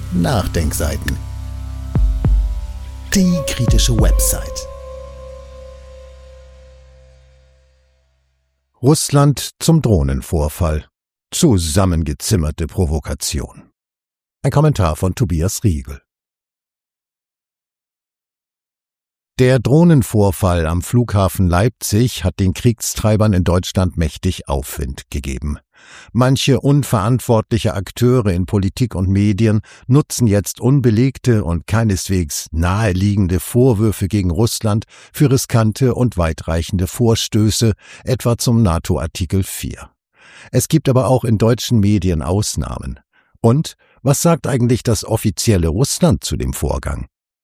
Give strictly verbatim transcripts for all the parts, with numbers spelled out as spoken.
Nachdenkseiten. Die kritische Website. Russland zum Drohnenvorfall. Zusammengezimmerte Provokation. Ein Kommentar von Tobias Riegel. Der Drohnenvorfall am Flughafen Leipzig hat den Kriegstreibern in Deutschland mächtig Aufwind gegeben. Manche unverantwortliche Akteure in Politik und Medien nutzen jetzt unbelegte und keineswegs naheliegende Vorwürfe gegen Russland für riskante und weitreichende Vorstöße, etwa zum NATO-Artikel vier. Es gibt aber auch in deutschen Medien Ausnahmen. Und was sagt eigentlich das offizielle Russland zu dem Vorgang?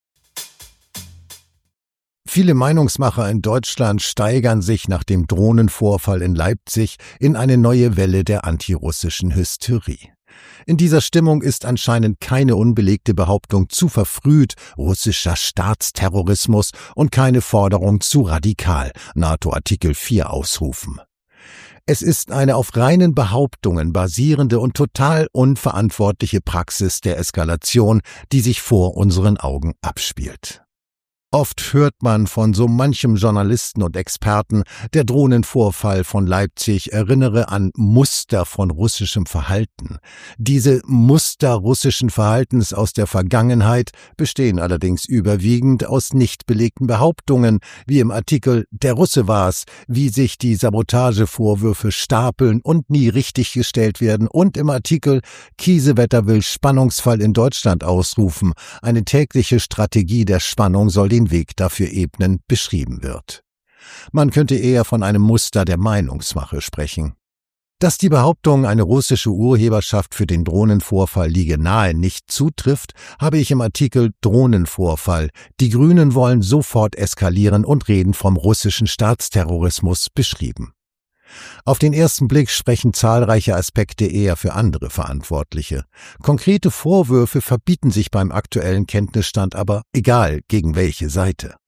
Viele Meinungsmacher in Deutschland steigern sich nach dem Drohnenvorfall in Leipzig in eine neue Welle der antirussischen Hysterie. In dieser Stimmung ist anscheinend keine unbelegte Behauptung zu verfrüht, russischer Staatsterrorismus, und keine Forderung zu radikal, NATO-Artikel vier ausrufen. Es ist eine auf reinen Behauptungen basierende und total unverantwortliche Praxis der Eskalation, die sich vor unseren Augen abspielt. Oft hört man von so manchem Journalisten und Experten, der Drohnenvorfall von Leipzig erinnere an Muster von russischem Verhalten. Diese Muster russischen Verhaltens aus der Vergangenheit bestehen allerdings überwiegend aus nicht belegten Behauptungen, wie im Artikel »Der Russe war's«, wie sich die Sabotagevorwürfe stapeln und nie richtiggestellt werden, und im Artikel »Kiesewetter will Spannungsfall in Deutschland ausrufen«, eine tägliche Strategie der Spannung soll den Weg dafür ebnen, beschrieben wird. Man könnte eher von einem Muster der Meinungsmache sprechen. Dass die Behauptung, eine russische Urheberschaft für den Drohnenvorfall liege nahe, nicht zutrifft, habe ich im Artikel Drohnenvorfall. Die Grünen wollen sofort eskalieren und reden vom russischen Staatsterrorismus beschrieben. Auf den ersten Blick sprechen zahlreiche Aspekte eher für andere Verantwortliche. Konkrete Vorwürfe verbieten sich beim aktuellen Kenntnisstand aber, egal gegen welche Seite.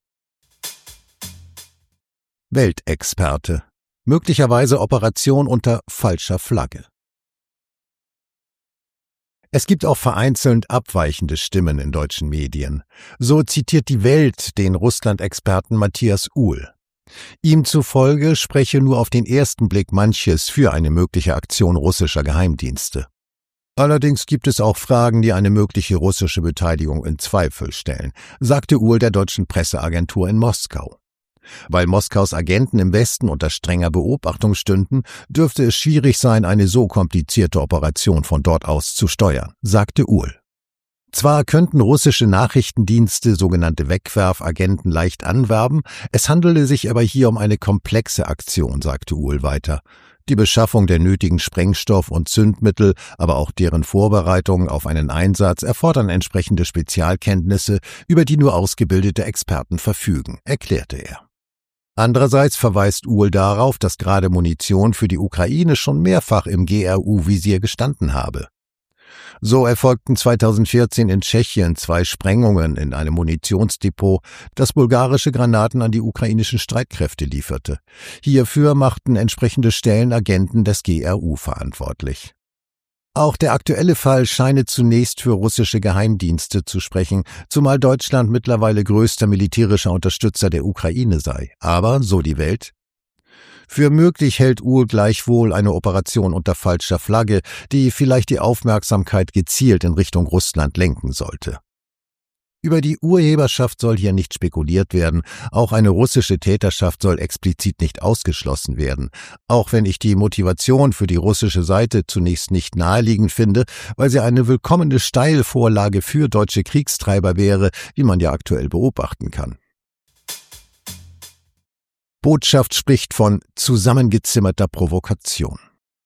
Weltexperte. Möglicherweise Operation unter falscher Flagge. Es gibt auch vereinzelt abweichende Stimmen in deutschen Medien. So zitiert die Welt den Russland-Experten Matthias Uhl. Ihm zufolge spreche nur auf den ersten Blick manches für eine mögliche Aktion russischer Geheimdienste. Allerdings gibt es auch Fragen, die eine mögliche russische Beteiligung in Zweifel stellen, sagte Uhl der deutschen Presseagentur in Moskau. Weil Moskaus Agenten im Westen unter strenger Beobachtung stünden, dürfte es schwierig sein, eine so komplizierte Operation von dort aus zu steuern, sagte Uhl. Zwar könnten russische Nachrichtendienste sogenannte Wegwerfagenten leicht anwerben, es handele sich aber hier um eine komplexe Aktion, sagte Uhl weiter. Die Beschaffung der nötigen Sprengstoff- und Zündmittel, aber auch deren Vorbereitung auf einen Einsatz erfordern entsprechende Spezialkenntnisse, über die nur ausgebildete Experten verfügen, erklärte er. Andererseits verweist Uhl darauf, dass gerade Munition für die Ukraine schon mehrfach im G R U-Visier gestanden habe. So erfolgten zweitausendvierzehn in Tschechien zwei Sprengungen in einem Munitionsdepot, das bulgarische Granaten an die ukrainischen Streitkräfte lieferte. Hierfür machten entsprechende Stellen Agenten des G R U verantwortlich. Auch der aktuelle Fall scheine zunächst für russische Geheimdienste zu sprechen, zumal Deutschland mittlerweile größter militärischer Unterstützer der Ukraine sei. Aber, so die Welt, für möglich hält Uhl gleichwohl eine Operation unter falscher Flagge, die vielleicht die Aufmerksamkeit gezielt in Richtung Russland lenken sollte. Über die Urheberschaft soll hier nicht spekuliert werden, auch eine russische Täterschaft soll explizit nicht ausgeschlossen werden, auch wenn ich die Motivation für die russische Seite zunächst nicht naheliegend finde, weil sie eine willkommene Steilvorlage für deutsche Kriegstreiber wäre, wie man ja aktuell beobachten kann. Botschaft spricht von zusammengezimmerter Provokation.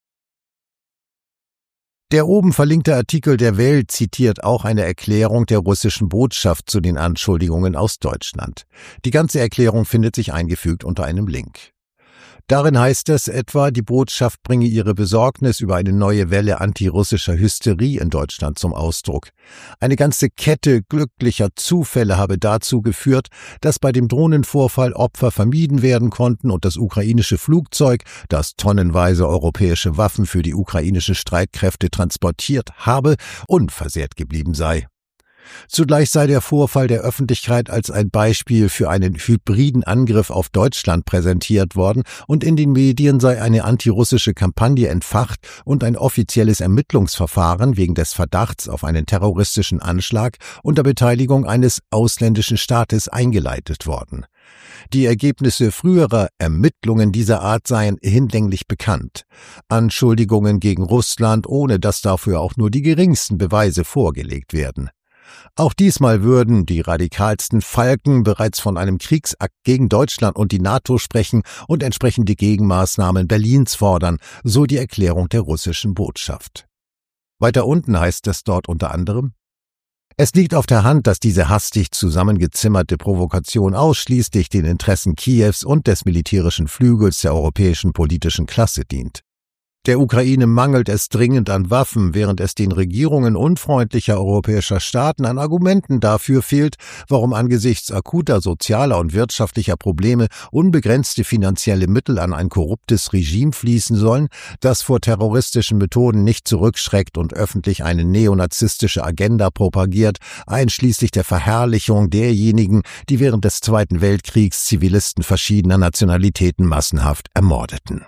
Der oben verlinkte Artikel der Welt zitiert auch eine Erklärung der russischen Botschaft zu den Anschuldigungen aus Deutschland. Die ganze Erklärung findet sich eingefügt unter einem Link. Darin heißt es etwa, die Botschaft bringe ihre Besorgnis über eine neue Welle antirussischer Hysterie in Deutschland zum Ausdruck. Eine ganze Kette glücklicher Zufälle habe dazu geführt, dass bei dem Drohnenvorfall Opfer vermieden werden konnten und das ukrainische Flugzeug, das tonnenweise europäische Waffen für die ukrainischen Streitkräfte transportiert habe, unversehrt geblieben sei. Zugleich sei der Vorfall der Öffentlichkeit als ein Beispiel für einen hybriden Angriff auf Deutschland präsentiert worden und in den Medien sei eine antirussische Kampagne entfacht und ein offizielles Ermittlungsverfahren wegen des Verdachts auf einen terroristischen Anschlag unter Beteiligung eines ausländischen Staates eingeleitet worden. Die Ergebnisse früherer Ermittlungen dieser Art seien hinlänglich bekannt. Anschuldigungen gegen Russland, ohne dass dafür auch nur die geringsten Beweise vorgelegt werden. Auch diesmal würden die radikalsten Falken bereits von einem Kriegsakt gegen Deutschland und die NATO sprechen und entsprechende Gegenmaßnahmen Berlins fordern, so die Erklärung der russischen Botschaft. Weiter unten heißt es dort unter anderem: Es liegt auf der Hand, dass diese hastig zusammengezimmerte Provokation ausschließlich den Interessen Kiews und des militärischen Flügels der europäischen politischen Klasse dient. Der Ukraine mangelt es dringend an Waffen, während es den Regierungen unfreundlicher europäischer Staaten an Argumenten dafür fehlt, warum angesichts akuter sozialer und wirtschaftlicher Probleme unbegrenzte finanzielle Mittel an ein korruptes Regime fließen sollen, das vor terroristischen Methoden nicht zurückschreckt und öffentlich eine neonazistische Agenda propagiert, einschließlich der Verherrlichung derjenigen, die während des Zweiten Weltkriegs Zivilisten verschiedener Nationalitäten massenhaft ermordeten.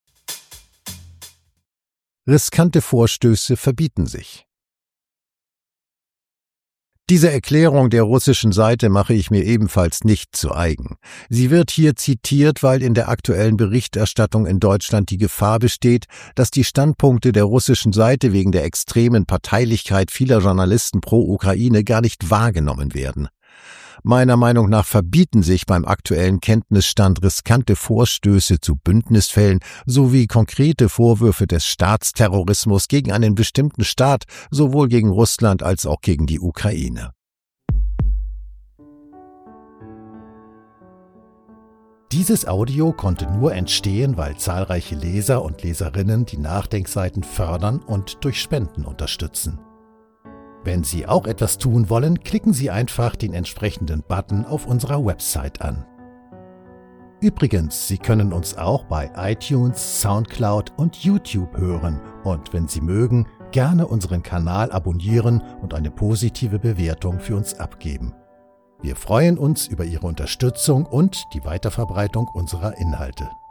Riskante Vorstöße verbieten sich. Diese Erklärung der russischen Seite mache ich mir ebenfalls nicht zu eigen. Sie wird hier zitiert, weil in der aktuellen Berichterstattung in Deutschland die Gefahr besteht, dass die Standpunkte der russischen Seite wegen der extremen Parteilichkeit vieler Journalisten pro Ukraine gar nicht wahrgenommen werden. Meiner Meinung nach verbieten sich beim aktuellen Kenntnisstand riskante Vorstöße zu Bündnisfällen sowie konkrete Vorwürfe des Staatsterrorismus gegen einen bestimmten Staat, sowohl gegen Russland als auch gegen die Ukraine. Dieses Audio konnte nur entstehen, weil zahlreiche Leser und Leserinnen die Nachdenkseiten fördern und durch Spenden unterstützen. Wenn Sie auch etwas tun wollen, klicken Sie einfach den entsprechenden Button auf unserer Website an. Übrigens, Sie können uns auch bei iTunes, Soundcloud und YouTube hören und wenn Sie mögen, gerne unseren Kanal abonnieren und eine positive Bewertung für uns abgeben. Wir freuen uns über Ihre Unterstützung und die Weiterverbreitung unserer Inhalte.